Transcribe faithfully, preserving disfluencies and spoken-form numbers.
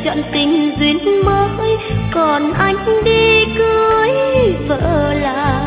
chọn tình duyên mới, còn anh đi cưới vợ là